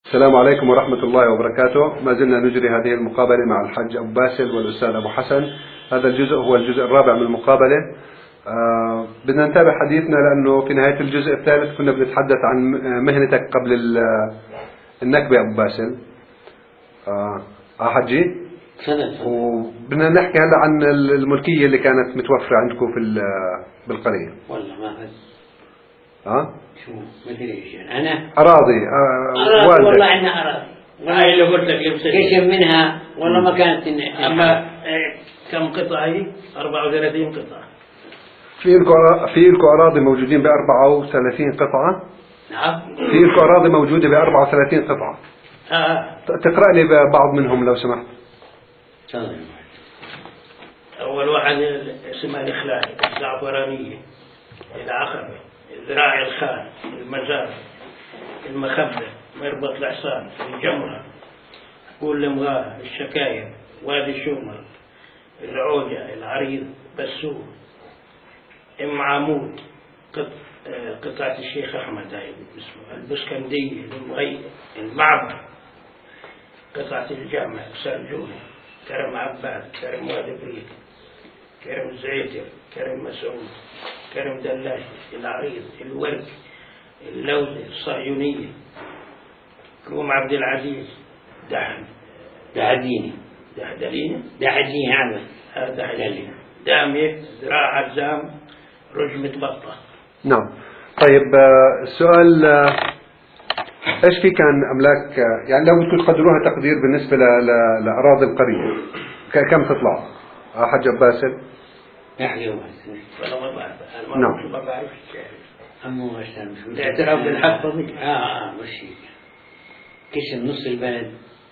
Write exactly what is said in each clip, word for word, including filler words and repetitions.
السلام عليكم ورحمة الله وبركاته. ما زلنا نجري هذه المقابلة مع الحج أبو باسل والأستاذ أبو حسن. هذا الجزء هو الجزء الرابع من المقابلة. آه بدنا نتابع حديثنا لأنه في نهاية الجزء الثالث كنا بنتحدث عن مهنتك قبل النكبة أبو باسل. آه, آه حجي وبدنا نحكي هلا عن الملكية اللي كانت متوفرة عندكم في بالقرية. والله ما أدري. ها؟ شو ما ادري ايش يعني انا اراضي آه أراضي والله عندنا اراضي. هاي اللي قلت لك يمسك كشف منها والله ما كانت إن... اما كم قطعه هي؟ أربعة وثلاثين قطعه. في لكم في لكم اراضي موجودين ب أربعة وثلاثين قطعه. نعم في لكم اراضي موجوده ب أربعة وثلاثين قطعه. اه تقرا لي بعض منهم لو سمحت. تفضل. اول واحد اسمها الاخلاق الزعفرانيه، العقبه، ذراع الخان، المزار، المخبة، مربط الحصان، الجمرة، كل المغاه، الشكاية، وادي الشمر، العوجة، العريض، بسوق، ام عمود، قط... قطعة الشيخ أحمد هاي اسمه، البسكندية، المغي، المعبر، قطعة الجامع، سرجونة، كرم عباد، كرم وادي بريد، كرم زعيتر، كرم مسعود، كرم دلاجي، العريض، الورد، اللوزة، الصهيونية، روم عبد العزيز، دحن دعديني دحدلينة دعديني هذا هذا دحدلينة دامية، ذراع عزام، رجمة بطة. نعم. طيب السؤال ايش في كان املاك يعني لو بدكم تقدروها تقدير بالنسبة لأراضي القرية كم تطلع حج باسل؟ نحكي واحد والله ما بعرف. نعم. ما بعرف. أمو هسه مش الاعتراف بالحق طبيعي. آه آه مش هيك. كشف نص البلد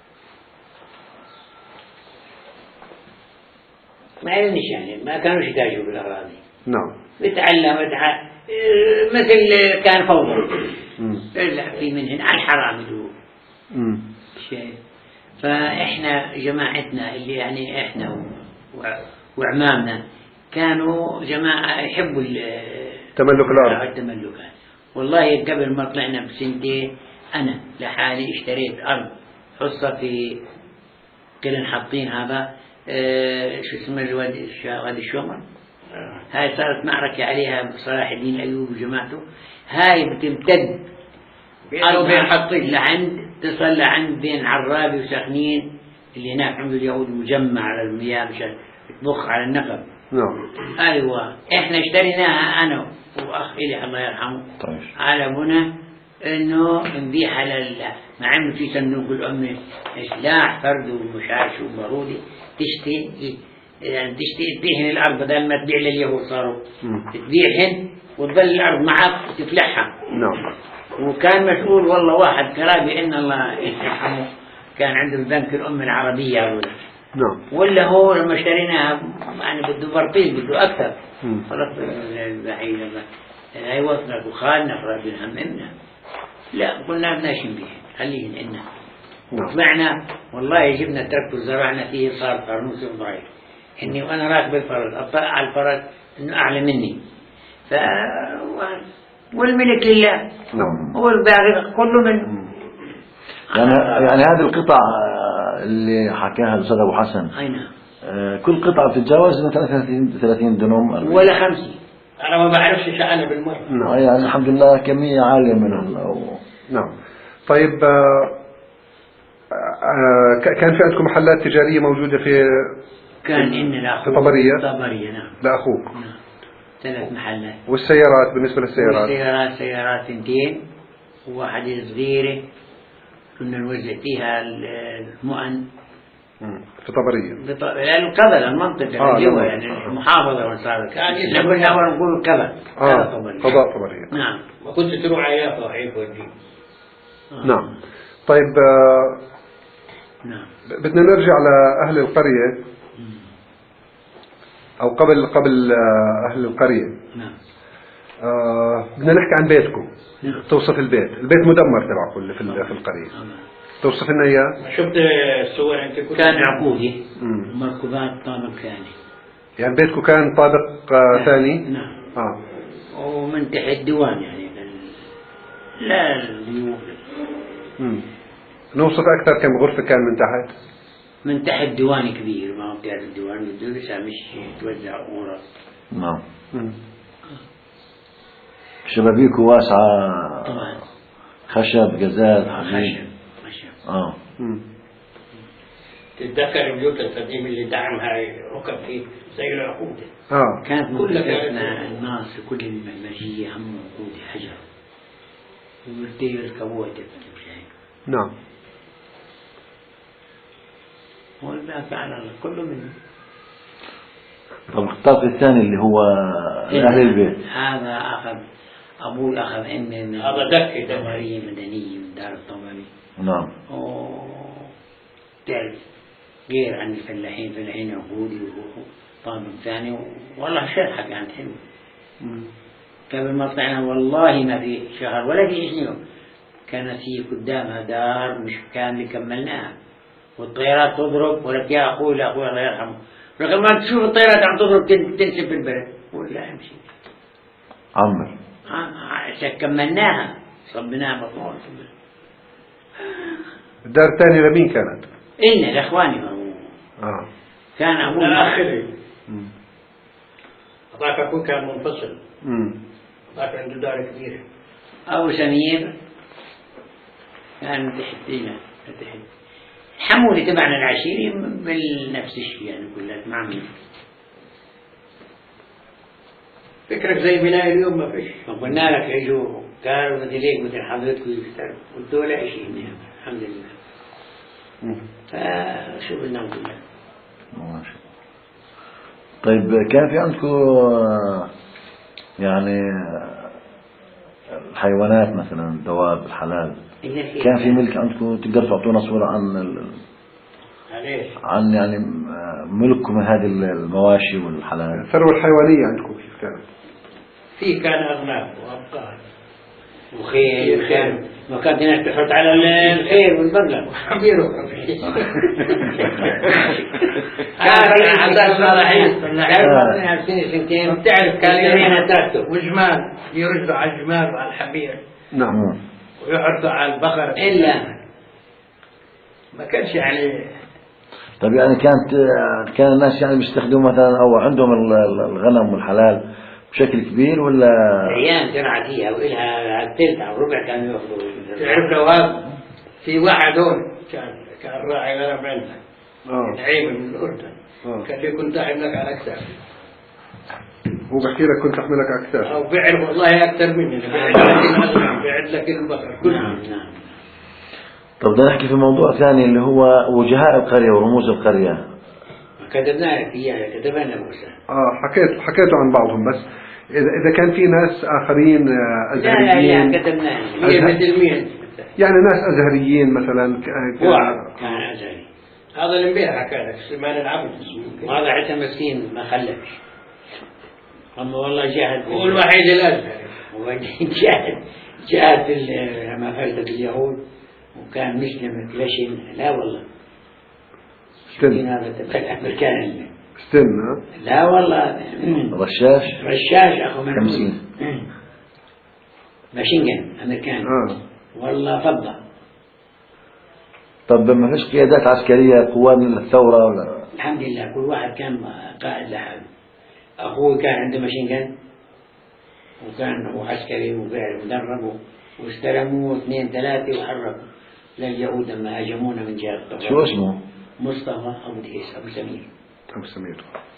ما يعنيش يعني ما كانوش يتاجروا بالأراضي. نعم. بتعلم بتع... مثل كان فوضى. لا في منهن على الحرام يدور. شيء. فإحنا جماعتنا اللي يعني إحنا و... وعمامنا كانوا جماعة يحبوا تملك الأرض. التملكات. والله قبل ما طلعنا بسنتين أنا لحالي اشتريت أرض حصة في كلن حاطين هذا اه شو اسمه وادي وادي الشمر. هاي صارت معركة عليها صلاح الدين الأيوبي وجماعته. هاي بتمتد أرض بين حاطين لعند تصل لعند بين عرابي وسخنين اللي هناك عند اليهود مجمع على المياه مشان تبخ على النقب. نعم. أيوة إحنا اشتريناها أنا وأخ إلي الله يرحمه. طيب. على بنا إنه نبيعها لل مع إنه في صندوق الأمة سلاح فرد ومشاش وبارودي تشتي يعني تشتي تبيعهن الأرض بدل ما تبيع لليهود صاروا تبيعهن وتظل الأرض معك وتفلحها. نعم. وكان مسؤول والله واحد كرابي إن الله يرحمه كان عنده بنك الأمة العربية ولا. نعم. ولا هو لما اشتريناها يعني بده برطيل بده أكثر. خلاص البعيدة هاي وصلت وخالنا خلاص بنهممنا. لا قلنا بدناش نبيع خليهن إنا. وطلعنا والله جبنا تركت وزرعنا فيه صار فرنوس ضعيف. إني وأنا راكب الفرس أطلع على الفرس إنه أعلى مني. ف والملك لله. نعم. هو الباقي كله منه. يعني يعني هذه القطع اللي حكاها الأستاذ أبو حسن. أي نعم. كل قطعة بتتجاوز ثلاثين ثلاثين دنوم. ولا خمسين. أنا ما بعرفش شأنه بالمرة. نعم. يعني الحمد لله كمية عالية منهم. نعم. طيب آه كان في عندكم محلات تجارية موجودة في كان إن الأخوة في طبرية. طبرية نعم. لأخوك. نعم. ثلاث محلات. والسيارات بالنسبة للسيارات. والسيارات سيارات اثنتين وواحدة صغيرة كنا نوزع فيها المؤن. في طبرية. بط... القبل المنطقة آه الجوة يعني المحافظة وصارت. كنا كنا أول نقول القبل. آه قضاء طبرية. نعم. وكنت تروح عياط وعيب ودي. آه. نعم. طيب آه نعم. بدنا نرجع لأهل القرية أو قبل قبل أهل القرية. نعم. آه بدنا نحكي عن بيتكم. نعم. توصف البيت. البيت مدمر تبعكم في في القرية. توصف لنا إياه. شفت الصور أنت كنت. كان عقودي. مركبات طابق ثاني. يعني بيتكم كان طابق آه ثاني. نعم. آه. ومن تحت ديوان يعني لا الضيوف. نوصف أكثر، كم غرفة كان من تحت؟ من تحت ديوان كبير، ما هو بتعرف الديوان بده لسه مش توزع غرف. نعم. شبابيكه واسعة طبعا، خشب جزاز حديد. خشب خشب. اه تتذكر البيوت القديمة اللي دعمها ركب فيه زي العقود. اه كانت كلها منطقتنا الناس في كل المجية هم عقود حجر وبدي يركبوها تبكي. نعم. والله فعلا كله من. طب الطرف الثاني اللي هو أهل البيت، هذا أخذ أبوي أخذ إني من هذا دكي دمرية مدنية من دار الطوامي. نعم. تعرف غير عن الفلاحين، فلاحين عقودي وطابق ثاني، والله شرحة كانت حلوة. قبل ما طلعنا والله ما في شهر ولا في يوم كانت هي قدامها دار مش كاملة كملناها، والطيارات تضرب، ولك يا أخوي لا أخوي الله يرحمه لكن ما تشوف الطيارات عم تضرب تنسب في البلد ولا امشي عمر عشان كملناها صبناها مطمون. الدار الثانية لمين كانت؟ إلنا لإخواني. آه. كان أبوي آخري هذاك أبوي كان منفصل. امم هذاك عنده دار كبيرة. أبو سمير كان تحتينا تحت حمولي تبعنا العشيري بالنفس الشيء يعني كلها مع مين. فكرك زي بناء اليوم ما فيش. قلنا لك يجوا قالوا مثل هيك مثل حضرتكم يفتروا قلت ولا شيء منهم الحمد لله. فشو بدنا نقول لك. ماشي. طيب كان في عندكم يعني الحيوانات مثلا الدواب الحلال كان في ملك عندكم؟ تقدر تعطونا صورة عن ال... عن يعني ملككم من هذه المواشي والحلال؟ الثروة الحيوانية عندكم كيف كانت؟ في كان أغنام وأبقار وخيل كان ما كانت الناس تحط على الخيل والبقر وحمير وحمير. كان عندنا صلاحين صلاحين سنة سنتين بتعرف كان يومين تاكتو وجمال يرجعوا على الجمال وعلى الحمير. نعم. ويحرثوا على البقر إلا ما كانش يعني. طيب يعني كانت كان الناس يعني بيستخدموا مثلا أو عندهم الغنم والحلال بشكل كبير ولا؟ أيام زرعة فيها وإلها الثلث أو ربع كانوا يأخذوا. تعرف لو في واحد هون كان كان راعي غنم عندنا. آه. نعيم من الأردن. آه. كان لي كنت أحملك على أكثر. هو بحكي لك كنت أحملك أكثر. أو بيعرف والله أكثر مني. بيعد لك الأغنام بيعد لك البقر كله. نعم نعم. طب بدنا نحكي في موضوع ثاني اللي هو وجهاء القرية ورموز القرية. كتبنا لك إياها كتبنا موسى. آه حكيت حكيتوا عن بعضهم بس إذا إذا كان في ناس آخرين أزهريين. لا لا كتبنا هي مثل مين؟ يعني ناس أزهريين مثلا. كان أزهري. هذا اللي امبارح حكى لك سليمان العبد. هذا عيسى مسكين ما خلفش. أما والله جاهد. هو الوحيد الأزهري. هو جاهد جاهد لما فلتت اليهود وكان مسلم لشن. لا والله. استن. هذا تبقى الأمريكان. استن. لا والله. رشاش. رشاش أخو من. خمسين. ماشينجن أمريكان. آه. والله فضة. طب ما فيش قيادات عسكرية قوات الثورة ولا؟ الحمد لله كل واحد كان قائد لحاله. أخوه كان عنده ماشينجن وكان هو عسكري وبيعرف مدرب واستلموه اثنين ثلاثة وحركوا لليهود لما هاجمونا من جهة الطوارئ. شو اسمه؟ مصطفى أبو ديس أبو سمير. أبو سمير.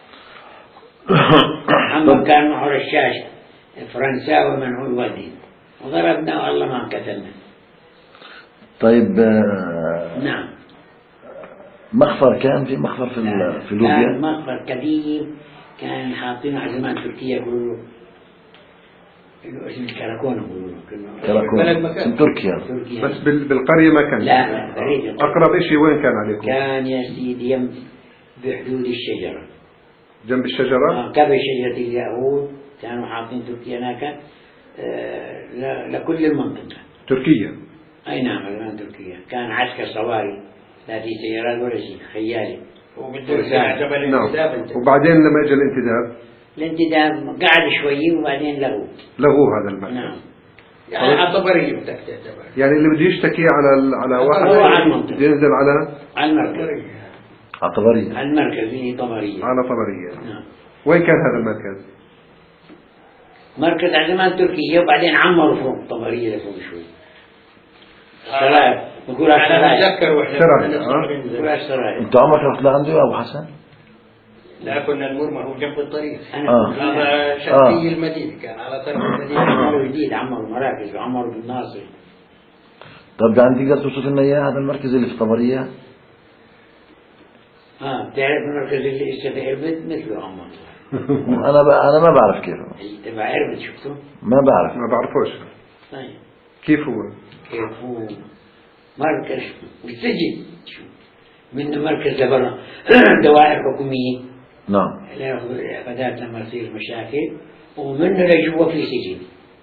أما كان معه رشاش فرنساوي منعول والدين وضربنا والله ما قتلنا. طيب نعم. مخفر كان في مخفر في في ليبيا. كان مخفر قديم كان حاطينه على زمان تركيا يقولوا له اسم الكراكون يقولوا له كراكون اسم تركيا. تركيا بس بالقرية ما كان. لا لا بعيد. أقرب شيء وين كان عليكم؟ كان يا سيدي يم بحدود الشجرة. جنب الشجرة؟ آه قبل شجرة اليهود كانوا حاطين تركيا هناك آه لكل المنطقة. تركيا. أي نعم الآن تركيا كان عسكر صواري لا في سيارات ولا شيء خيالي. نعم. وبعدين لما اجى الانتداب الانتداب قعد شوي وبعدين لغوه. لغوه هذا المكان. نعم. يعني على طبرية بدك تعتبر. يعني اللي بده يشتكي على على واحد ينزل على على المركز. على طبرية. على المركز اللي طبرية. على طبرية. نعم. وين كان هذا المركز؟ مركز على زمان تركيا وبعدين عمروا فوق طبرية لفوق شوي. سرايا. بقول أنا أتذكر وإحنا سرايا. سرايا. أنت عمرك رحت لعنده يا أبو حسن؟ لا كنا نمر ما هو جنب الطريق. آه. هذا شرقي المدينة كان على طرف المدينة. عمروا جديد عمروا مراكز وعمروا بالناصر. طب يعني تقدر توصف لنا إياه هذا المركز اللي في طبرية؟ اه بتعرف المركز اللي اشتغل عربد مثله عمر. أنا ب... أنا ما بعرف كيفه. تبع عربد شفته؟ ما بعرف. ما بعرفوش. طيب. كيف هو؟ كيف هو؟ مركز السجن منه مركز لبرا دوائر حكومية. نعم. بدأت لما تصير مشاكل ومنه لجوا في سجن.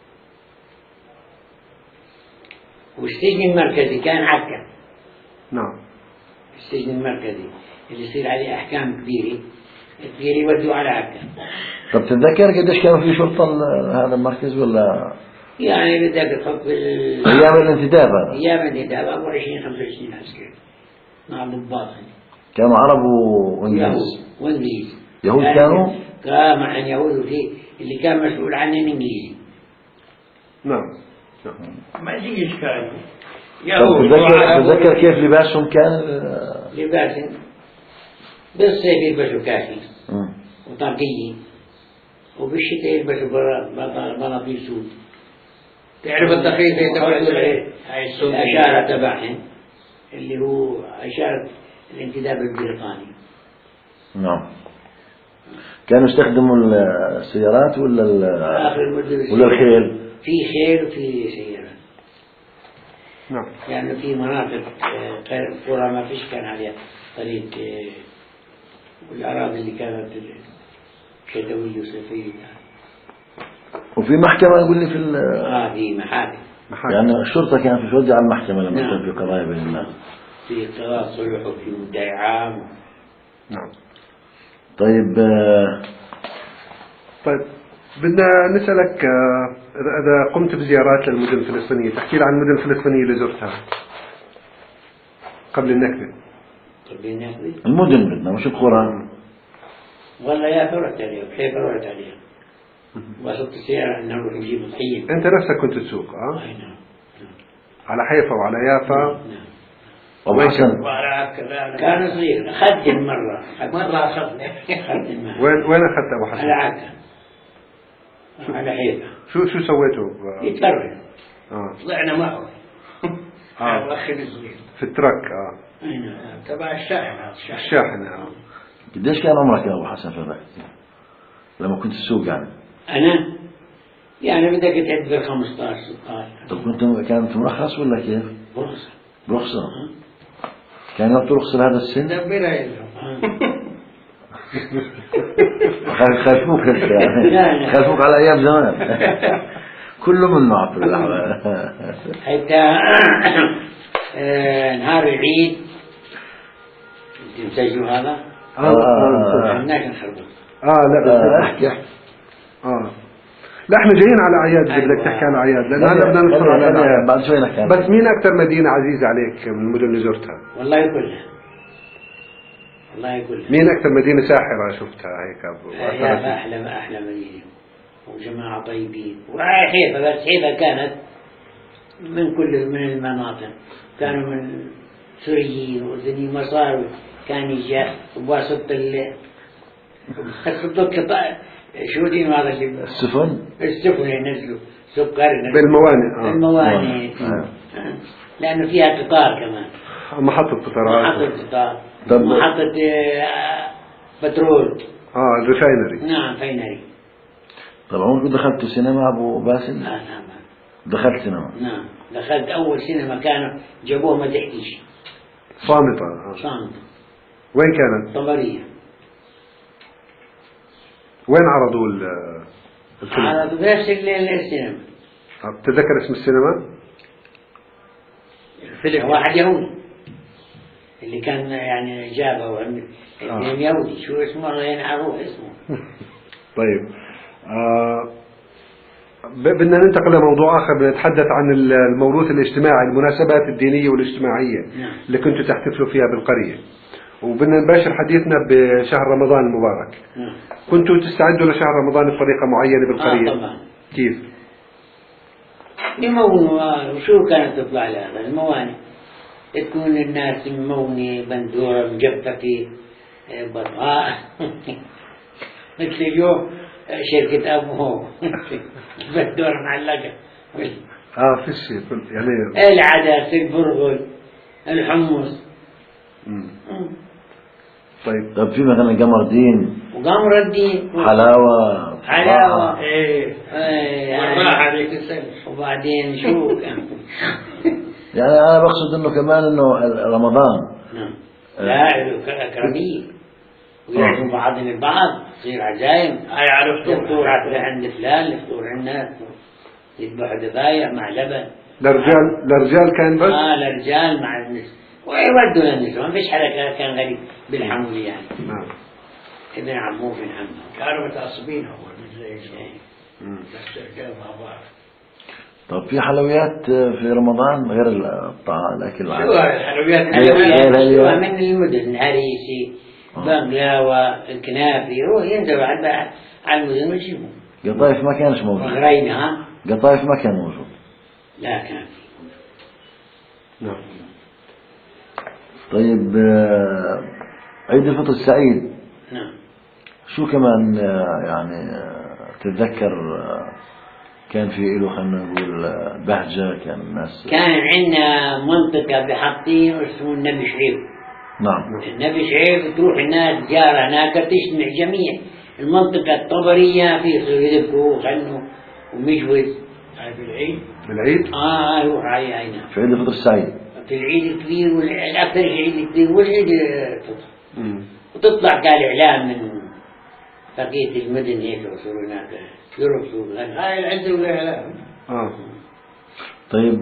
والسجن المركزي كان عكا. نعم. السجن المركزي اللي يصير عليه أحكام كبيرة كبيرة يودوا على عكا. طب تتذكر قديش كان في شرطة هذا المركز ولا؟ يعني بدك تحط أيام الانتداب هذا. أيام الانتداب أبو عشرين خمسة وعشرين عسكري مع ضباط. كانوا عرب وإنجليز. وإنجليز. يهود كانوا؟ كان مع يهود وفي اللي كان مسؤول عنه إنجليزي. نعم. ما يجي إشكال. تتذكر تتذكر كيف لباسهم كان؟ لباسهم بالصيف يلبسوا كافي وطاقية وبالشتاء يلبسوا بناطيل سود. تعرف الدقيقة تبع هاي السود الأشارة تبعهم اللي هو أشارة الانتداب البريطاني. نعم. كانوا يستخدموا السيارات ولا ولا الخيل؟ في خيل وفي سيارات. نعم. يعني في مناطق قرى ما فيش كان عليها طريق والأراضي اللي كانت شتوية وصيفية. وفي محكمة يقول لي في ال آه في محاكم. يعني الشرطة كانت تودي على المحكمة لما نعم. كان في قضايا بين الناس. في قضاء صلح وفي مدعي عام. نعم. طيب آه طيب بدنا نسألك إذا قمت بزيارات للمدن الفلسطينية تحكي لي عن المدن الفلسطينية اللي زرتها قبل النكبة. قبل النكبة؟ المدن بدنا مش القرى. والله يا فرحت عليها كيف فرحت عليها. وصلت السيارة أن نروح نجيب الطحين. أنت نفسك كنت تسوق أه؟ أي نعم. على حيفا وعلى يافا. نعم. وين كان؟ كان صغير خدم مرة. مرة أخذنا. خدم. وين وين أخذت أبو حسن؟ على عكا. على حيفا. شو شو سويتوا؟ يتفرج. آه. طلعنا معه. آه. الأخ الصغير. في الترك آه. أي نعم. تبع الشاحن. الشاحن آه. قديش كان عمرك يا أبو حسن في ذاك لما كنت تسوق يعني؟ أنا يعني بدك تعد خمسطعش ستاشر. طب كنت كانت مرخص ولا كيف؟ برخصة. برخصة. كان يعطوا رخصة لهذا السن؟ دبرها يلهم. خلفوك انت يعني خلفوك على ايام زمان كله منه عبد الله حتى نهار العيد تمسجوا هذا اه الناس نخربط اه لا احكي احكي اه لا احنا جايين على اعياد اللي بدك تحكي عن اعياد لان هلا بدنا ندخل على الاعياد بعد شوي نحكي. بس مين اكثر مدينه عزيزه عليك من المدن اللي زرتها؟ والله كلها والله كلها. مين اكثر مدينه ساحره شفتها هيك ابو؟ يا احلى احلى مدينه وجماعه طيبين وحيفا بس حيفا كانت من كل من المناطق كانوا من سوريين واردنيين مصاروي كان يجي بواسطه ال خطط قطع شو دين هذا اللي السفن السفن ينزلوا سكر بالموانئ اه بالموانئ آه. لانه فيها قطار كمان محطه قطارات محطه قطار محطه بترول اه الريفاينري. نعم فاينري. طب عمرك دخلت سينما ابو باسل؟ لا نعم دخلت سينما. نعم دخلت اول سينما كانوا جابوه ما تحكيش صامتة آه. صامتة. وين كانت؟ طبرية. وين عرضوا الفيلم؟ عرضوا بنفس السينما. تتذكر اسم السينما؟ الفيلم واحد يهودي اللي كان يعني جابه وعمل آه. يهودي شو اسمه الله ينعروه اسمه. طيب آه بدنا ننتقل لموضوع آخر، بنتحدث عن الموروث الاجتماعي، المناسبات الدينية والاجتماعية اللي كنتوا تحتفلوا فيها بالقرية، وبدنا نباشر حديثنا بشهر رمضان المبارك. كنتوا تستعدوا لشهر رمضان بطريقة معينة بالقرية؟ آه طبعا. كيف؟ يمونوا. وشو كانت تطلع لها الموانئ؟ تكون الناس ممونة، بندورة، مجففة، بطاء مثل اليوم شركة أبوه بندورة معلقة. اه في شيء يعني العدس، البرغل، الحمص. مم. طيب. طب في مثلا قمر دين وقمر الدين حلاوة حلاوة ايه ايه والراحة هذيك السنة. وبعدين شو كان يعني أنا بقصد إنه كمان إنه رمضان نعم. لا أكرمية ويعرفوا بعضهم البعض، تصير عزايم. هاي عرفتوا الفطور عند فلان، الفطور عندنا، يذبحوا ذبايح مع لبن. للرجال للرجال كان بس؟ اه للرجال مع النساء، ويودوا للنساء، ما فيش حدا كان غريب بالحمول يعني. نعم. ابن عمه وابن عمه كانوا متعصبين هو زي بس الرجال مع بعض. طب في حلويات في رمضان غير الطعام الأكل العادي؟ شو هاي الحلويات؟ حلويات من المدن، هريسي، بقلاوة، الكنافي، هو ينزل على على المدن ويجيبهم. قطايف ما كانش موجود؟ غرينا ها؟ قطايف ما كان موجود؟ لا كان. نعم. طيب عيد الفطر السعيد. نعم. شو كمان يعني تتذكر كان في له خلينا نقول بهجة، كان الناس كان عندنا منطقة بحطين اسمه النبي شعيب. نعم. النبي شعيب تروح الناس زيارة هناك تجتمع جميع المنطقة الطبرية، في يصيروا يذبحوا ويغنوا ومجوز. هاي بالعيد؟ بالعيد؟ اه يروح علي هنا. في عيد الفطر السعيد. في العيد الكبير والأكثر العيد الكبير والعيد الفطر. مم. وتطلع قال إعلام من بقية المدن هيك يصيروا هناك يرقصوا ويغنوا. هاي عندهم الإعلام. اه. طيب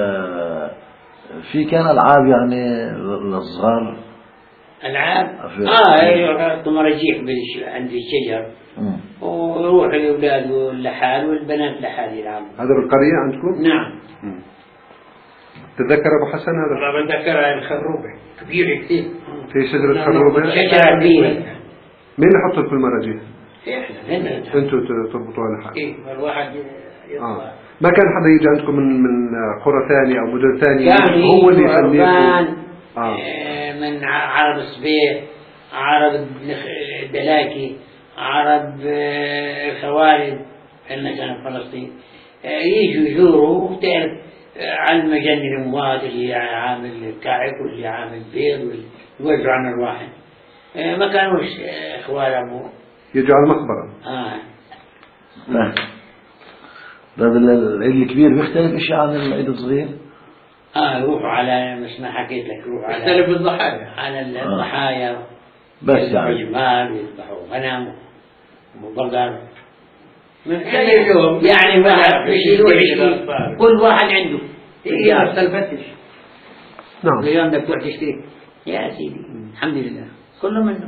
في كان ألعاب يعني للصغار؟ ألعاب؟ في اه يحطوا مراجيح عند الشجر. مم. ويروح الأولاد لحال والبنات لحال يلعبوا. هذا بالقرية عندكم؟ نعم. مم. تتذكر أبو حسن هذا؟ والله بتذكرها الخروبة كبيرة كثير. في شجرة خروبة؟ شجرة كبيرة. مين اللي حط لكم المراجيح؟ احنا انتوا تربطوها لحال. ايه الواحد يطلع. آه. ما كان حدا يجي عندكم من من قرى ثانية أو مدن ثانية كان هو اللي يسميكم؟ آه. من عرب الصبيح، عرب دلاكي، عرب خوارج، عندنا كان فلسطين، يجوا يزوروا وتعرف على المجن الأموات اللي عامل كعك واللي عامل بيض واللي يوزعوا عن الواحد. ما كانوش إخوان أبوه يجوا على المقبرة. آه. طيب العيد الكبير بيختلف شيء عن العيد الصغير؟ اه يروحوا على مثل ما حكيت لك، يروحوا على يختلف الضحايا على الضحايا. آه. بس يعني جمال ويذبحوا غنم وبقر زي اليوم يعني ما يشيلوا عشرين كل واحد عنده. هي نفس الفتش. نعم. اليوم بدك تروح تشتري يا سيدي الحمد لله كله منه.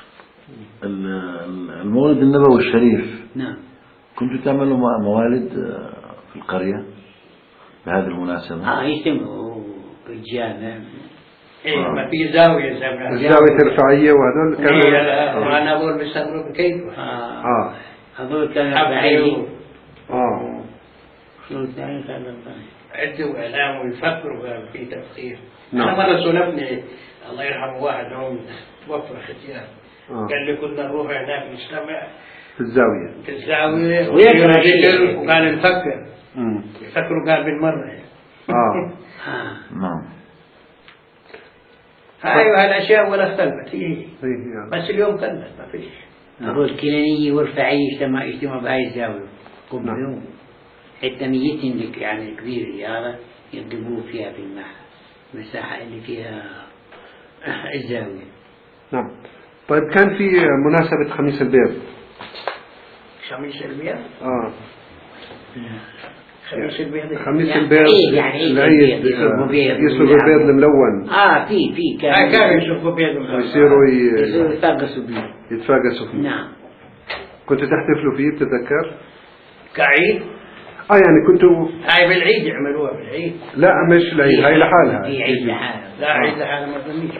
المولد النبوي الشريف. نعم. كنتوا تعملوا موالد في القرية بهذه المناسبة؟ اه يجتمعوا بالجامع. ايه ما في زاوية زمان. الزاوية الرفاعية وهذول كانوا. إيه وانا اقول بيستمروا بكيف. اه. اه. هذول كانوا بعيدين. اه. شو الثاني كان عدوا اعلام ويفكروا قال في تفكير. نعم. انا مرة سولفني الله يرحمه واحد هم توفى ختيان. آه. قال لي كنا نروح هناك نجتمع في الزاوية. في الزاوية ويقرأ ذكر وقال نفكر. امم. يفكروا قال بالمرة. اه. نعم. هاي هالاشياء ولا اختلفت هي هي هي. بس اليوم كلت ما فيش. هذول كنانية ورفاعية اجتمع اجتمعوا بهاي الزاوية قبلهم حتى ميتين لك يعني كبيرة هذا يضربوه فيها في المساحة اللي فيها الزاوية. نعم. طيب كان في مناسبة خميس البيض. خميس البيض؟ اه. خميس البيض. خميس يعني البيض. عيد يعني عيد العيد يسلقوا بيض. يسلقوا البيض الملون. اه في في آه كان كانوا يشوفوا بيض. ويصيروا ي... يصيروا يتفقسوا بيه. يتفاقسوا فيه. نعم. كنتوا تحتفلوا فيه بتتذكر؟ كعيد؟ اه يعني كنتوا هاي بالعيد يعملوها بالعيد. لا مش العيد، هاي لحالها. في عيد لحالها. لا عيد لحالها ما بنيش.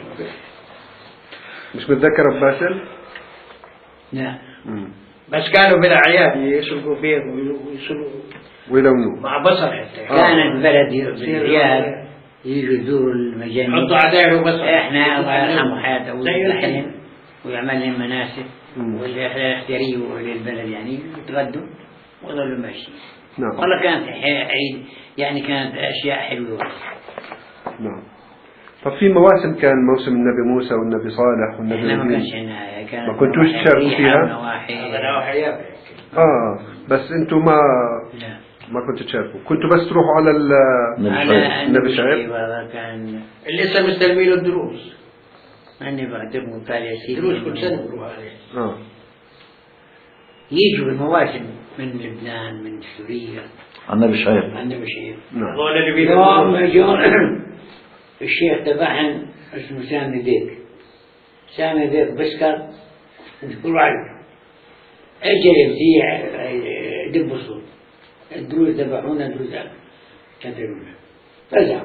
مش متذكر أبو باسل؟ لا. بس كانوا بالأعياد يسلقوا بيض ويسلقوا ويلونوا مع بصل حتى. كانت بلد بالعياد يجوا يزوروا المجانين. حطوا عداير وبصل. احنا الله يرحمه حياته ويحلم ويعمل لهم مناسك والرحلة الاختيارية للبلد يعني يتغدوا وظلوا ماشيين. نعم. والله كانت عيد يعني كانت أشياء حلوة. نعم. طب في مواسم كان موسم النبي موسى والنبي صالح والنبي احنا ما كانش إبراهيم. هنا كانت ما كنتوش تشاركوا فيها؟ نواحي. اه بس انتوا ما لا. ما كنتوا تشاركوا، كنتوا بس تروحوا على ال على النبي شعيب. هذا كان اللي لسه مستلمين الدروس. أني بعتبره تالي سيدي. دروس كل سنة بروح عليه. اه يجوا المواسم من لبنان من سوريا. النبي شعيب. النبي شعيب. نعم. هذول اللي بيجوا. يوم يجون الشيخ تبعهم اسمه سامي بيك. سامي بيك بسكر يقولوا عنه اجل يبزيع دب صوت الدروز ذبحونا دروز كثيرونا فزعوا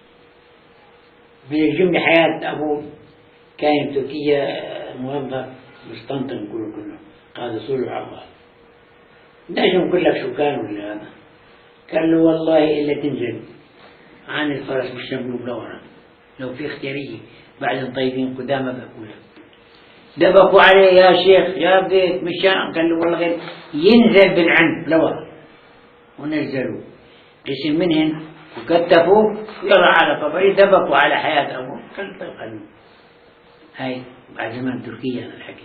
من الجملة. حياة أبوه كان بتركيا موظف مستنطن كله كله قاعد صلح الله نجم كلك شو كان ولا هذا قال له والله إلا تنزل عن الفرس مش نبلو بلورا لو في اختيارية بعد طيبين قدامى بأكولا دبقوا عليه يا شيخ يا بيت مشان قال له والله غير ينزل بالعنب لورا ونزلوا قسم منهن وكتفوا ويلا على طبعي دبقوا على حياة أبوه قال طيب قالوا هاي بعد زمان تركيا الحكي.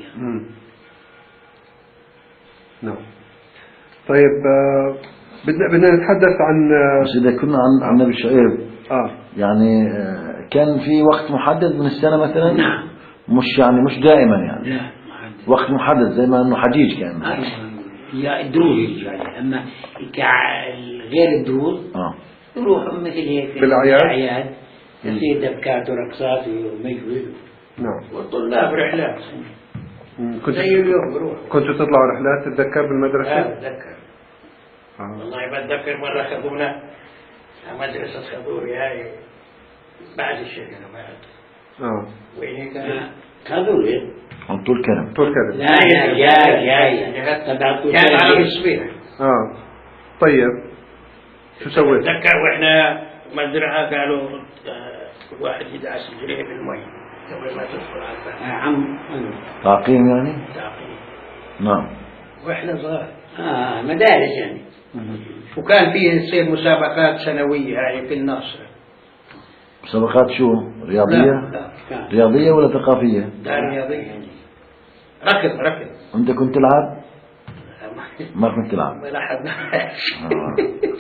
نعم. طيب آه بدنا بدنا نتحدث عن بس إذا كنا عن عن النبي شعيب اه يعني آه كان في وقت محدد من السنة مثلا؟ نعم. مش يعني مش دائما يعني. لا محدد. وقت محدد زي ما إنه حجيج كان. يا الدروز يعني أما غير الدروز آه. يروحوا مثل هيك في الأعياد. الأعياد يصير دبكات ورقصات ومجهود. نعم. والطلاب رحلات. كنت زي اليوم بروح. كنتوا تطلعوا رحلات تتذكر بالمدرسة؟ لا بتذكر. آه. والله بتذكر مرة خذونا مدرسة خضوري هاي بعد الشركة بعد. اه. وين كان؟ خذوري. عن طول كلام. طول كذا. لا لا جاي جاي. كان على الصبيح. اه. طيب. شو سويت؟ تذكر واحنا مزرعة قالوا كل واحد يدعس رجليه بالمي قبل ما تدخل على الباب. عم. تعقيم يعني؟ تعقيم. نعم. واحنا صغار. آه مدارس يعني. وكان فيه تصير مسابقات سنوية هاي في النصر. مسابقات شو؟ رياضية؟ لا لا. رياضية ولا ثقافية؟ لا رياضية يعني. ركض ركض. أنت كنت تلعب؟ ما كنت تلعب. ولا حد. آه.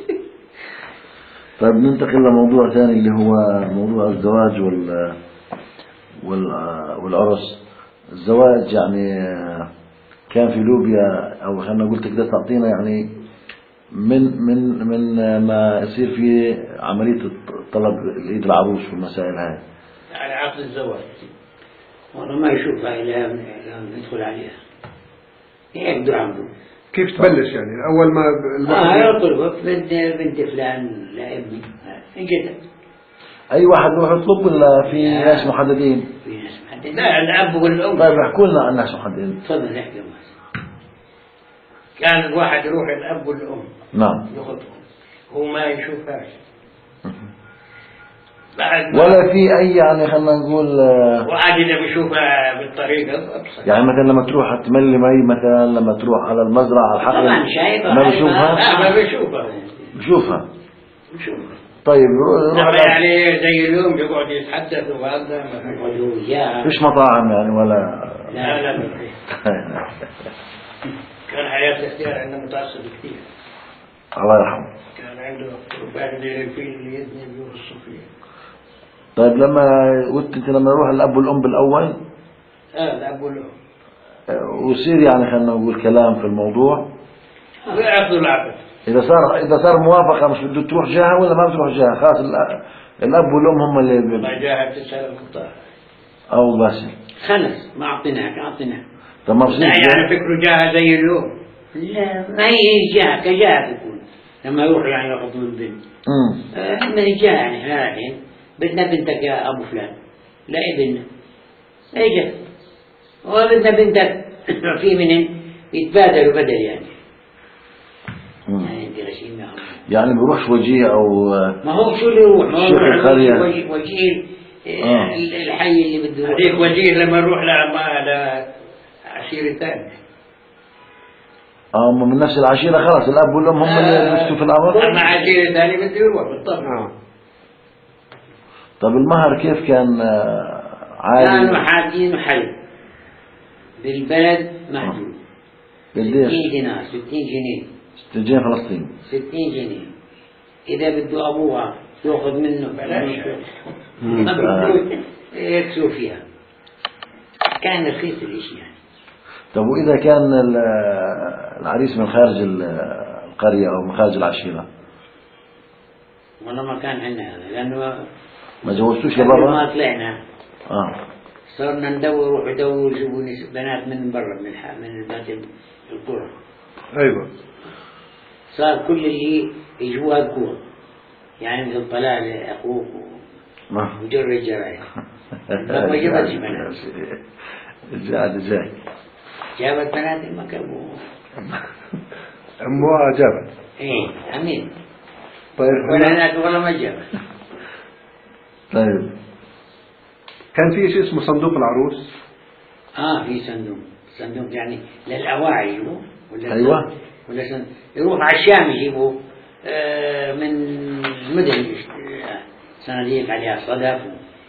طيب ننتقل لموضوع ثاني اللي هو موضوع الزواج وال وال والعرس. الزواج يعني كان في لوبيا أو خلينا نقول تقدر تعطينا يعني من من من ما يصير في عملية طلب الإيد العروس والمسائل هاي. على عقد الزواج. والله ما يشوفها إلا ندخل عليها. هيك عمرو. كيف تبلش يعني أول ما آه يطلب بنت بنت فلان لابني انجد. أي واحد يروح يطلب ولا في ناس محددين؟ في ناس محددين. لا الأب والأم. طيب احكوا لنا عن ناس محددين. تفضل احكي. كان الواحد يروح الأب والأم. نعم. يخطبهم. هو ما يشوفهاش. بعد ولا في أي يعني خلينا نقول وعاد إذا بيشوفها بالطريقة أبسط. يعني مثلا لما تروح تملي مي مثلا لما تروح على المزرعة على الحقل طبعا شايفها. ما بيشوفها؟ لا ما بيشوفها. بيشوفها. بيشوفها. طيب يروح يعني زي اليوم يقعد يتحدث وهذا ما في. فيش مطاعم يعني ولا لا لا ما في. كان حياة الاختيار عنده متعصب كثير. الله يرحمه. كان عنده ربان دير الفيل اللي يدني بيوم الصوفية. طيب لما قلت انت لما يروح الاب والام بالاول اه الاب والام ويصير يعني خلينا نقول كلام في الموضوع ويعقدوا العقد. اذا صار اذا صار موافقه مش بده تروح جهه ولا ما بتروح جهه خلاص الاب والام هم اللي ما جاء تسال القطاع او بس خلص ما اعطيناك اعطيناك. طب ما لا يعني فكره جاهه زي اليوم. لا ما هي جهه كجهه تكون لما يروح يعني ياخذوا البنت. احنا رجال يعني احنا رايحين بدنا بنتك يا ابو فلان، لا ابننا اجت وبدنا بنتك في منهم يتبادلوا بدل يعني. يعني انت غشيم يا يعني بروحش وجيه او ما هو شو اللي يروح؟ ما هو شيخ القرية وجيه, وجيه آه. الحي اللي بده هذيك وجيه لما نروح لعشيرة ثانية. اه من نفس العشيرة خلاص الاب والام هم اللي بيفتوا في الامر. مع عشيرة ثانية بده يروح بالطبع. آه. طب المهر كيف كان عالي؟ كانوا حاطينه حي بالبلد محدود قديش؟ ستين دينار ستين جنيه ستين جنيه فلسطين ستين جنيه. إذا بده أبوها يأخذ منه بلاش ما بده يكسو فيها. كان رخيص الإشي يعني. طب وإذا كان العريس من خارج القرية أو من خارج العشيرة؟ والله ما كان عندنا هذا لأنه ما جوزتوش لبرا؟ ما طلعنا آه. صرنا ندور روح ندور يجيبوا بنات من برا من الح... من البنات القرى. أيوة. صار كل اللي يجوا ذكور يعني مثل طلال أخوك وجر الجرايح. ما جابتش بنات. جاء جاي. جابت بنات ما كانوا. أمها جابت. إيه أمين. طيب. ولا هناك ولا ما جابت. طيب. كان في شيء اسمه صندوق العروس. آه في صندوق صندوق يعني للأواعي يجيبوا ولا أيوة ولا صندوق يروح على الشام يجيبوا آه من المدن صناديق عليها صدف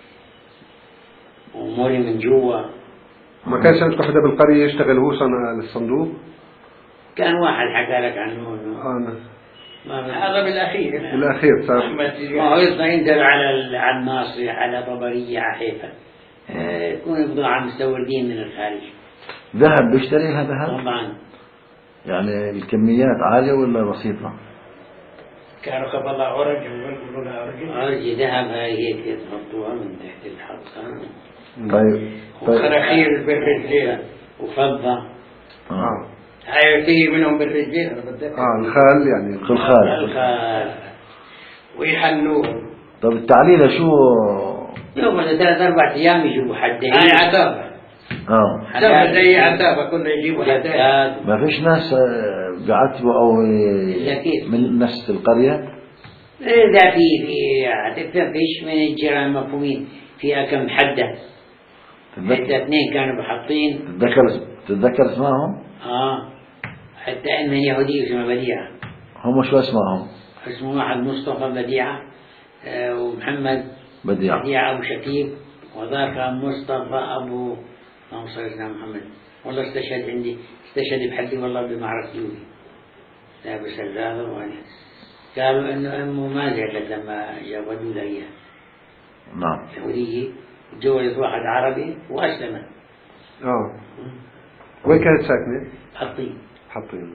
وموري من جوا. ما كانش عندكم حدا بالقرية يشتغل هو صنع الصندوق؟ كان واحد حكى لك عنه آه هذا بالأخير. بالأخير صار. ما هو يصنع ينزل على على الناصية على طبرية على حيفا يكون بضاعة مستوردين من الخارج. ذهب بيشتريها ذهب؟ طبعا. يعني الكميات عالية ولا بسيطة؟ كانوا قبل عرج يقولوا لها عرج. عرج ذهب هاي هيك تحطوها من تحت الحلقة. طيب. وخراخير بالرجلين وفضة. آه. هاي تيجي منهم بالرجلين. آه الخال يعني. الخال. الخال. ويحلوهم. طب التعليلة شو؟ يوم ثلاث أربع أيام يجيبوا حدين. هاي عتابة. آه. عتابة زي عتابة كنا يجيبوا حدين. ما فيش ناس بيعتبوا أو من نفس القرية؟ إذا في في فيش من الجيران مفهومين فيها كم حدة. حتى اثنين كانوا بحاطين. تتذكر تتذكر اسمائهم؟ آه. حتى إن يهودي اسمه بديعة. هم شو اسمائهم؟ اسمه واحد مصطفى بديعة آه ومحمد بديعة. بديعة أبو شكيب وذاك مصطفى أبو اللهم صل على محمد. والله استشهد عندي استشهد بحدي والله بمعركة يوبي. لابس الزاهر وأنا قالوا إنه أمه ما زعلت لما جابوا لها إياه. نعم. يهودية تجوزت واحد عربي وأسلمت. آه. وين كانت ساكنة؟ حطين. حطين.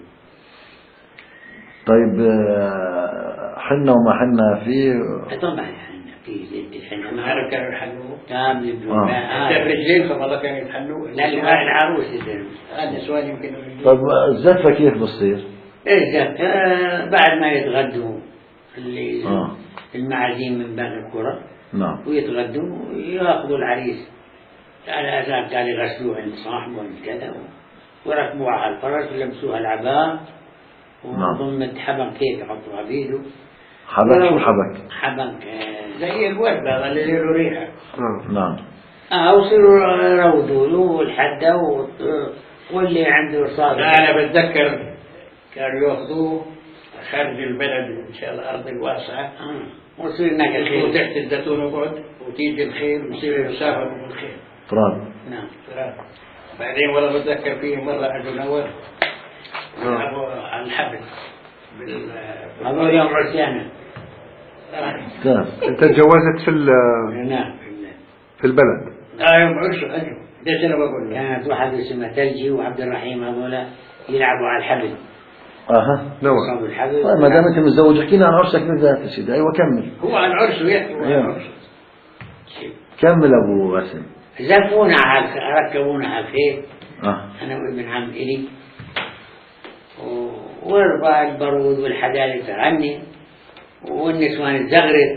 طيب حنا وما حنا فيه. طبعا حنا في زيت الحنا ما عرف كانوا يحلوه. كامل آه. حتى الرجلين فما كانوا يتحلوه. لا العروس يدرس. هذا سؤال يمكن. طيب الزفة كيف بتصير؟ إيه آه بعد ما يتغدوا اللي آه. المعازيم من باب القرى. نعم. ويتغدوا ويأخذوا العريس على أساس قال يغسلوه عند صاحبه عند كذا وركبوه على الفرس ولبسوها العباء وضمت حبك هيك يحطوها بيده. حبك شو حبك؟ حبك زي الورد هذا اللي له ريحة. آه. نعم. اه وصيروا يروضوا له الحدة واللي عنده صادق. أنا بتذكر كانوا يأخذوه خارج البلد إن شاء الله الأرض الواسعة. آه. وصير هناك الخيل الخيل تحت الزيتون وقعد وتيجي الخيل ويصير يسافروا بالخيل. فراد. نعم. بعدين والله بتذكر فيه مرة أجوا نور على الحبل. هذول يوم عرسانة. أنت تجوزت في نعم. في البلد. آه يوم عرسوا أجوا. ليش أنا بقول له. كانت واحد اسمه تلجي وعبد الرحيم هذول يلعبوا على الحبل. اها نور. طيب ما دام انت متزوج احكينا عن عرسك بالذات يا سيدي. ايوه كمل. هو عن عرسه يحكي عن عرسه. كمل ابو باسم. زفونا على ركبونا على الخيل. اه انا وابن عم الي و ويرفع البارود والحدائق تغني والنسوان تزغرد.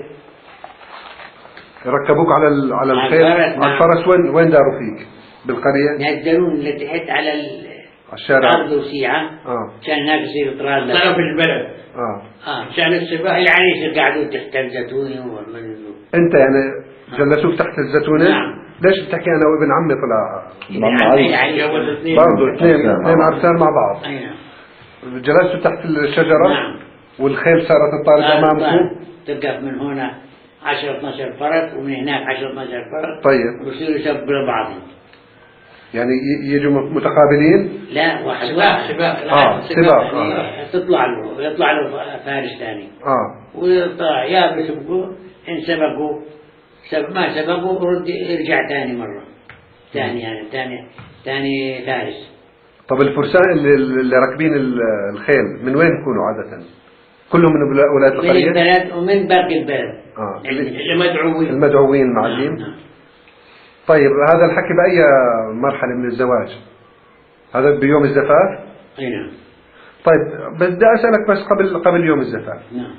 ركبوك على ال- على على الخيل الفرس، على نعم. الفرس. وين وين داروا فيك؟ بالقرية؟ ينزلون لتحت على ال- على الشارع؟ الأرض وسيعة اه كان هناك يصير طراد طرف البلد اه اه عشان السباح. العريس قعدوا تحت الزيتوني ومن انت يعني جلسوك تحت الزيتونة؟ نعم. ليش بتحكي انا وابن عمي طلع مع علي. جوز اثنين برضه اثنين عرسان مع اثنين بعض. عرسان مع بعض؟ أي نعم. جلستوا تحت الشجرة؟ نعم. والخيل صارت تطارد امامكم؟ تقف من هنا عشرة اثناشر فرد ومن هناك عشرة اثناشر فرد طيب ويصيروا يسبوا بعضهم. يعني ي- يجوا متقابلين؟ لا واحد سباق واحد سباق آه، سباق. يعني تطلع له يطلع له فارس ثاني اه ويطلع يا بيسبقوا إن سبقوا سب ما سبقوا رد يرجع ثاني مرة ثاني يعني ثاني ثاني فارس. طب الفرسان اللي, اللي راكبين ال- الخيل من وين يكونوا عادة؟ كلهم من بلا- ولاية من القرية؟ البلد ومن برق البلد. اه يعني اللي مدعوين. المدعوين نعم، معلمين. نعم. طيب هذا الحكي بأي مرحلة من الزواج؟ هذا بيوم الزفاف؟ أي نعم. طيب بدي أسألك بس قبل قبل يوم الزفاف، نعم.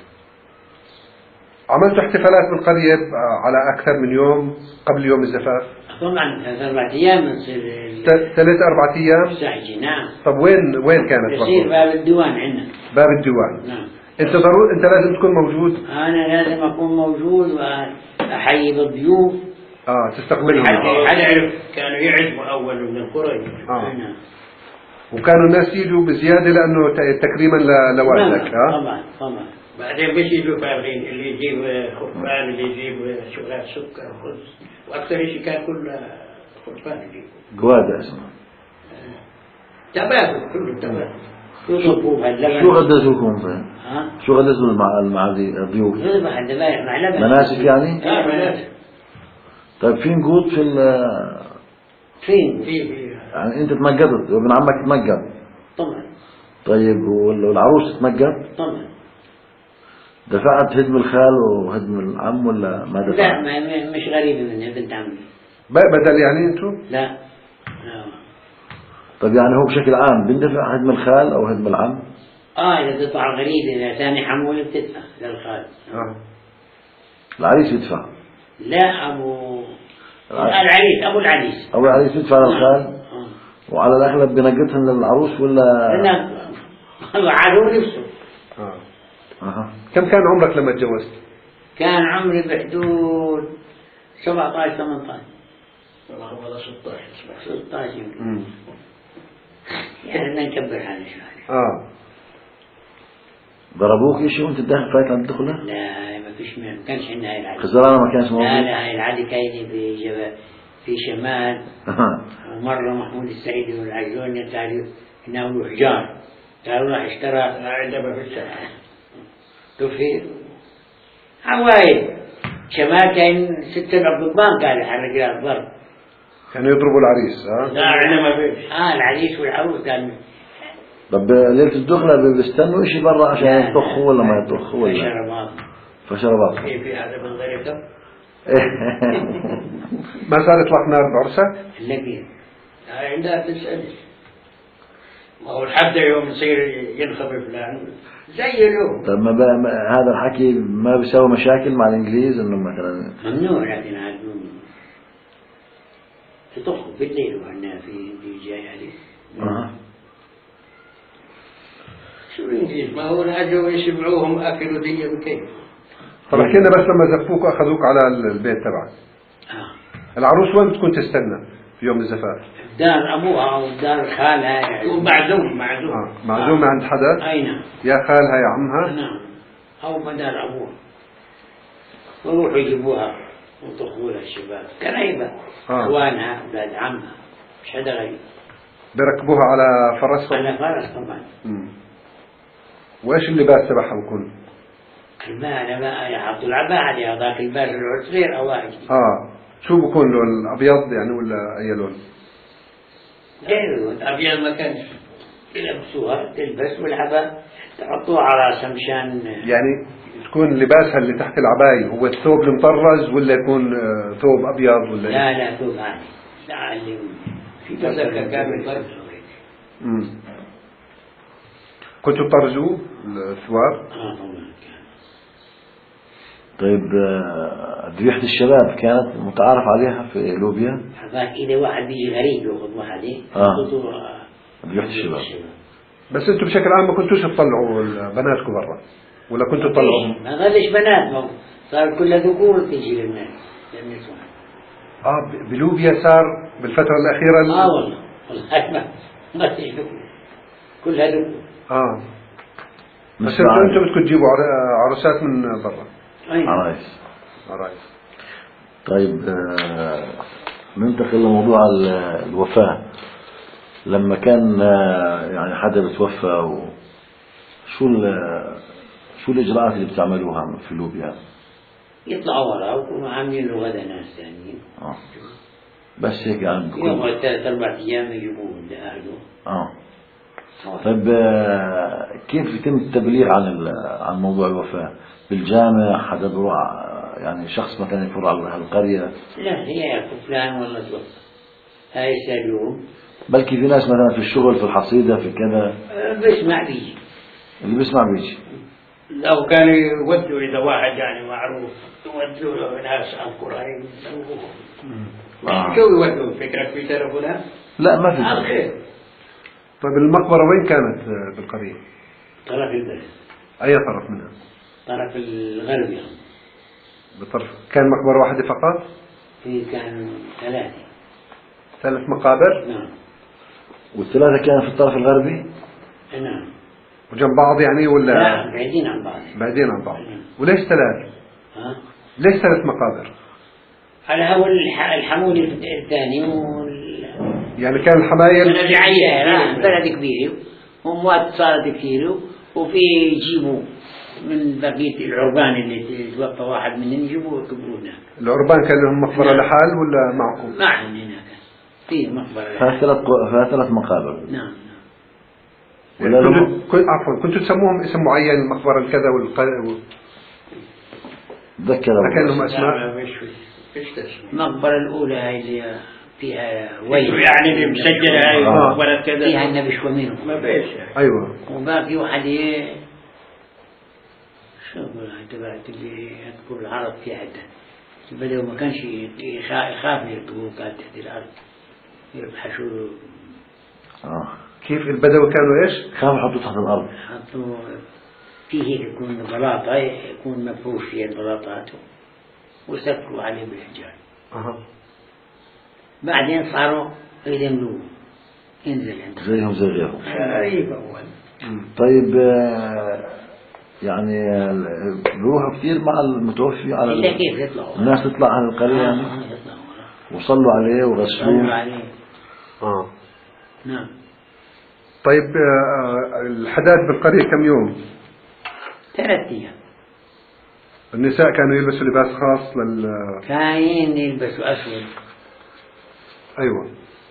عملتوا احتفالات بالقرية على أكثر من يوم قبل يوم الزفاف؟ طبعا ثلاث أربع أيام نصير ث- ثلاث أربع أيام؟ الساحجي. نعم. طب وين وين كانت يصير برضو؟ باب الديوان عندنا. باب الديوان. نعم. أنت ضروري أنت لازم تكون موجود. أنا لازم أكون موجود وأحيي بالضيوف. اه تستقبلهم. والحكي. حد يعرف كانوا يعزموا أول من القرى. آه. نعم. وكانوا الناس يجوا بزيادة لأنه ت- تكريما ل- لوالدك. نعم. ها؟ طبعا طبعا. بعدين بس يجوا فارغين، اللي يجيب خرفان، اللي يجيب شغلات سكر وخبز، وأكثر شيء كان كله خرفان يجيب. قوادة اسمه. تبادل كله تبادل. يطبوا بهاللبن. شو غدزوكم طيب؟ ها؟ شو غدزوا مع مع الضيوف؟ يذبح الذبائح مع لبن. مناسك يعني؟ آه مناسك. طيب في نقود في ال- فين؟ في في يعني انت تمجدت وابن عمك تمجد. طبعا طيب وال- والعروس تمجد؟ طبعا. دفعت هدم الخال وهدم العم ولا ما لا دفعت؟ ما ما- مش غريبة مني بنت عمي. ب- بدل يعني أنتم؟ لا. لا. طيب يعني هو بشكل عام بندفع هدم الخال او هدم العم؟ اه إذا تطلع غريبة إذا ثاني حمول بتدفع للخال. آه. العريس يدفع. لا أبو العريس. العريس أبو العريس. او العريس يدفع للخال آه. وعلى الاغلب بنقتهم للعروس ولا؟ أنا عدو نفسه. آه. اها. كم كان عمرك لما تجوزت؟ كان عمري بحدود سبعة عشر ثمانية عشر والله والله ستة عشر. ستة عشر يمكن. مم. يعني بدنا نكبر حالنا شوي. اه ضربوك شيء وانت داخل فايت على الدخله؟ لا ما فيش ما كانش عندنا هاي العادة. خزرانه ما كانش لا موجود؟ لا هاي العادة كاينة في جبل في شمال. ومرة محمود السعيد والعجلون تعرف إنه حجار قالوا راح اشترى عندما في السنة. توفيق عوايد شمال كان ستة الضبان قال يحرق لها الضرب. كانوا يضربوا العريس. اه لا عندما فيش. اه العريس والعروس قال طب ليلة الدخلة بيستنوا شيء برا عشان لا، يطخوا ولا ما يطخوا ولا؟ شربات. فشربات. في في هذا من ذلك. ما صار يطلق نار بعرسك؟ اللقين عندها تسأل. ما هو الحد يوم يصير ينخفف لأنه زي اليوم. طب ما, بقى ما هذا الحكي ما بيساوي مشاكل مع الانجليز انه مثلا؟ ممنوع لكن عاد تطخوا بالليل وعنا في في جاي عليه. أه. شو الإنجليز؟ ما هو اجوا يشبعوهم أكلوا دي بكيف. طب احكي لنا بس لما زفوك واخذوك على البيت تبعك. اه العروس وين بتكون تستنى في يوم الزفاف؟ دار ابوها او دار خالها يعني. ومعزوم معزوم. اه معزومة عند حدا؟ اي نعم. يا خالها يا عمها؟ نعم او مدار ابوها ويروحوا يجيبوها ويطخوا لها الشباب قريبة. آه. اخوانها اولاد عمها مش حدا غريب. بيركبوها على فرسهم؟ على فرس طبعا. مم. وايش اللباس تبعها بكون؟ المال بقى يحطوا العباءة هذاك الباس العصير او واحد. اه شو بكون لون؟ ابيض يعني ولا اي لون؟ غيره أبيض ما كانش. يلبسوها تلبس والعباء تحطوها على راسها مشان يعني تكون لباسها اللي تحت العباية هو الثوب المطرز ولا يكون آه، ثوب ابيض ولا لا لا ثوب عادي. لا اللي في تذكر كامل فرق. مم. كنتوا تطرزوا الثوار؟ اه طبعا. طيب ذبيحة الشباب كانت متعارف عليها في لوبيا؟ هذاك إذا واحد بيجي غريب يأخذ واحد إيه آه ذبيحة الشباب. بس أنتم بشكل عام ما كنتوش تطلعوا بناتكم برا ولا كنتوا تطلعوهم؟ ما غاديش بنات، ما صار كلها ذكور تيجي للناس للنسوان. آه بلوبيا صار بالفترة الأخيرة. آه والله والله ما ما فيش ذكور، كلها ذكور. آه بس أنتم أنتم بدكم تجيبوا عروسات من برا. عرايس. عرايس. طيب آه ننتقل لموضوع الوفاة. لما كان آه يعني حدا بتوفى و شو شو الإجراءات اللي بتعملوها في لوبيا؟ يطلعوا وراه ويكونوا عاملين له غدا ناس ثانيين. آه بس هيك يعني بكون يوم ثلاث أربع أيام يجيبوه لأهله. آه طيب آه كيف يتم التبليغ عن عن موضوع الوفاة؟ بالجامع حدا بروح يعني شخص مثلا يفر على القرية؟ لا هي يعرفوا فلان والله توفى هاي يسألوهم. بلكي في ناس مثلا في الشغل في الحصيدة في كذا بسمع بيجي، اللي بيسمع بيجي. لو كانوا يودوا إذا واحد يعني معروف يودوا له ناس عن قريب آه. شو يودوا فكرك في تلفونات؟ لا ما في خير. طيب المقبرة وين كانت بالقرية؟ طرف البلد. أي طرف منها؟ طرف الغربي. بطرف كان مقبرة واحدة فقط؟ في كان ثلاثة. ثلاث مقابر؟ نعم. والثلاثة كانوا في الطرف الغربي؟ نعم. وجنب بعض يعني ولا؟ لا بعيدين عن بعض. بعيدين عن بعض. وليش ثلاث؟ ها؟ ليش ثلاث مقابر؟ على هو الحمول الثاني وال... يعني كان الحمايل من الرعاية بلد كبير وأموات صارت كثير وفي يجيبوا من بقية العربان اللي توفى واحد منهم يجيبوه يكبروه هناك. العربان كان لهم مقبرة لحال ولا معكم؟ معهم هناك في مقبرة فيها ثلاث فيها ثلاث مقابر. نعم. يعني كنتوا كنت عفوا كنتوا تسموهم اسم معين المقبرة الكذا والقذا؟ تذكر كان لهم أسماء؟ المقبرة الأولى هاي اللي فيها ويل يعني اللي مسجلة هاي مقبرة كذا فيها النبي شومينه. ما فيش. أيوة. وباقي واحد شو أقول تبعت اللي يذكر العرب في حتة البدو ما كانش يخاف يركبوه كان تحت الأرض يبحثوا. آه. كيف البدو كانوا إيش؟ كانوا يحطوا تحت الأرض. حطوا فيه يكون بلاطة يكون مفروش فيها البلاطات وسكروا عليه بالحجار. أها. بعدين صاروا يدملوه ينزل عنده زيهم زي غيرهم. أيوة أول. طيب يعني بيروحوا كثير مع المتوفي على إلا كيف يطلعوا الناس تطلع على القرية يعني وصلوا عليه وغسلوه. عليه. آه. نعم. طيب آه الحداث بالقرية كم يوم؟ ثلاث أيام. النساء كانوا يلبسوا لباس خاص لل كاين يلبسوا أسود. أيوة.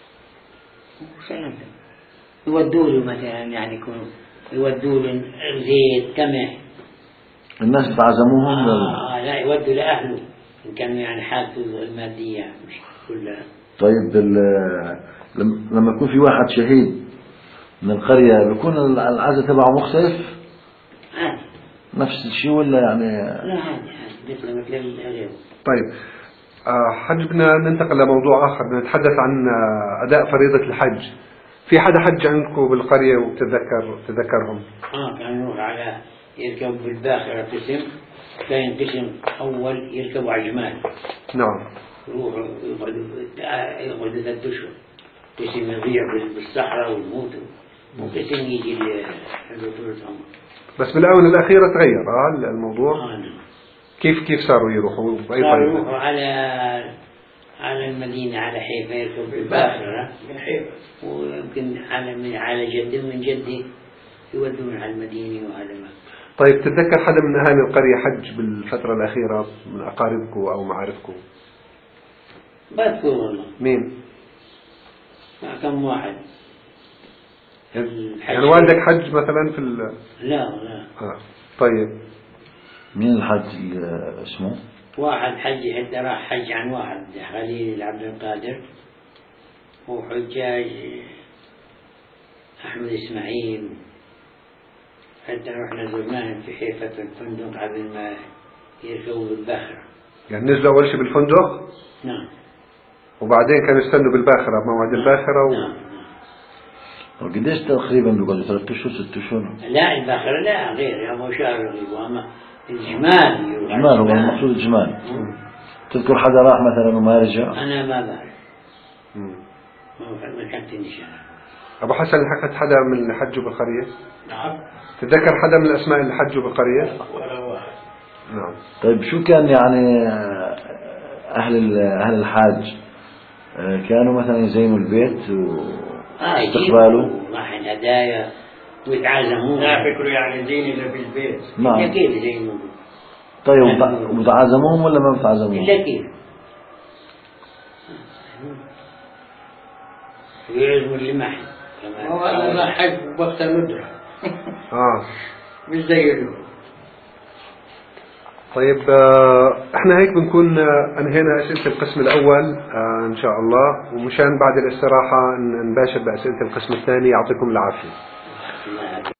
يودوا له مثلا يعني يكونوا يودوا له زيت قمح. الناس بتعزموهم آه لا يودوا لأهله إن كانوا يعني حالته المادية مش كلها. طيب لما يكون في واحد شهيد من القرية بيكون العزاء تبعه مختلف؟ عادي. نفس الشيء ولا يعني؟ لا عادي عادي مثل مثل الغير. طيب حج بدنا ننتقل لموضوع آخر نتحدث عن أداء فريضة الحج. في حدا حج عندكم بالقرية وتذكر تذكرهم؟ آه كان يروح على يركب بالباخرة قسم كان قسم أول يركبوا على الجمال. نعم. يروحوا يقعدوا يقعدوا ثلاث أشهر قسم يضيع بالصحراء والموت وقسم يجي لدكتور العمر. بس بالآونة الأخيرة تغير آه الموضوع. آه نعم. كيف كيف صاروا يروحوا بأي طريقة؟ صاروا يروحوا على على المدينة على حيفا يركب بالباخرة من حيفا ويمكن على من على جدة من جدة يودون على المدينة وعلى ما. طيب تتذكر حدا من أهالي القرية حج بالفترة الأخيرة من أقاربكم أو معارفكم؟ بذكر والله. مين؟ كم واحد. يعني والدك حج مثلا في ال لا لا. آه. طيب. مين الحج اسمه؟ واحد حج حتى راح حج عن واحد خليل عبد القادر وحجاج أحمد إسماعيل حتى رحنا زرناهم في حيفا في الفندق قبل ما يركبوا بالباخرة. يعني نزلوا أول شيء بالفندق؟ نعم. وبعدين كانوا يستنوا بالباخرة موعد الباخرة و... نعم. وقديش تقريبا بقول ثلاث اشهر ست اشهر؟ لا الباخرة لا غير أبو شهر غير أما الجمال. الجمال هو المقصود الجمال. تذكر حدا راح مثلا وما رجع؟ أنا ما بعرف. ما كانت النشان. أبو حسن لحقت حدا من اللي حجوا بالقرية؟ نعم. تتذكر حدا من الأسماء اللي حجوا بالقرية؟ ولا واحد. نعم. طيب شو كان يعني أهل أهل الحاج كانوا مثلا يزينوا البيت واستقبالوا؟ راح الهدايا ويتعازمون. لا فكروا يعني زين إلا بالبيت. نعم. كيف زينوا؟ طيب وبتعازموهم ولا ما بتعازموهم؟ إلا كيف؟ ويعزموا اللي معه. هو أنا حج وقت المدرة. آه. مش زي اليوم. طيب آه احنا هيك بنكون آه انهينا اسئله القسم الاول آه ان شاء الله، ومشان بعد الاستراحه نباشر باسئله القسم الثاني. يعطيكم العافيه.